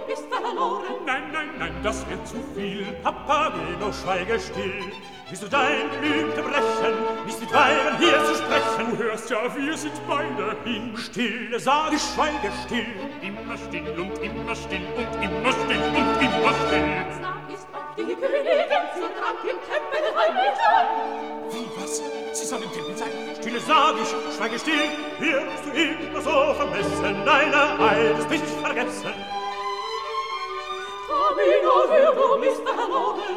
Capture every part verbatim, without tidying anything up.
du bist verloren. Nein, nein, nein, das wird zu viel. Papageno, schweige still. Willst du dein Gelübde brechen, nicht mit Weiben hier zu sprechen? Du hörst ja, wir sind beide hin. Stille, sag ich, schweige still. Immer still und immer still und immer still und immer still. Da ist auch die Königin, sie trank im Tempel heimlich. Wie, was? Sie soll im Tempel sein? Stille, sag ich, schweige still. Wirst du immer so vermessen, deine Eid ist nicht vergessen. Tamino, hör, du bist verloren.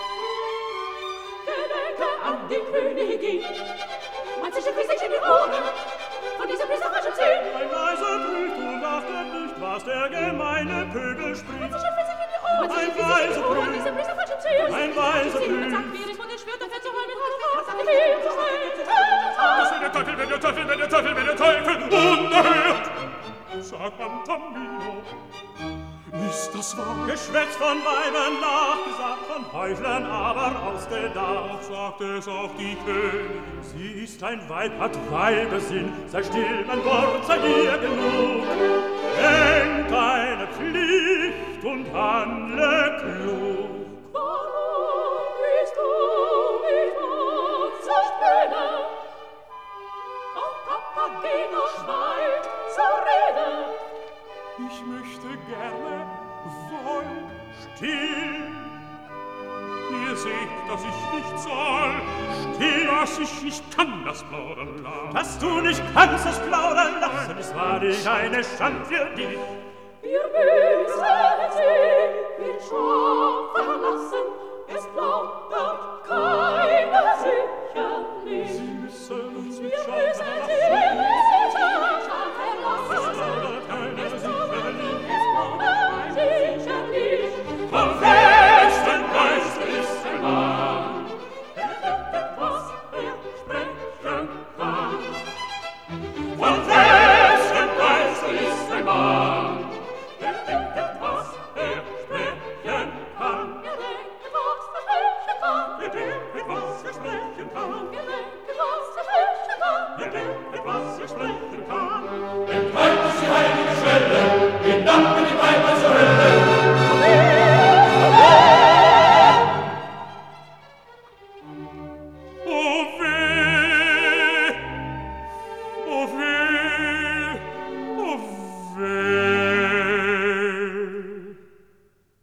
Gedenke an die Königin. Man sich ein bisschen in die Ohren. Von diesem Priester falschen Ziel. Ein weiser Brüt, du achtet nicht, was der gemeine Pöbel spricht. Man sich ein bisschen in die Ohren. Ein weiser Brüt. Von diesem Priester falschen Ziel. Ein weiser Ziel, Brüt. man sagt, wer ist von den Schwertern fährt, so heim mit Hand und Faust. Sagt, viel zu schnell. Das will der Teufel, wenn der Teufel, wenn der Teufel, wenn der Teufel unerhört. Sag man, Tamino, ist das wahr? Geschwätz von Weibern nachgesagt, von Heuchlern aber ausgedacht. Sagt es auch die Königin. Sie ist ein Weib, hat Weibesinn, sei still, mein Wort sei dir genug. Denk deine Pflicht und handle klug. Warum bist du mit uns so spöde? Auch Papageno schweigt, so rede. Ich möchte gerne voll Still, Ihr seht, dass ich nicht soll, still, dass ich nicht kann das plaudern lassen. dass du nicht kannst das plaudern lassen, es war dich eine Schand für dich. Wir müssen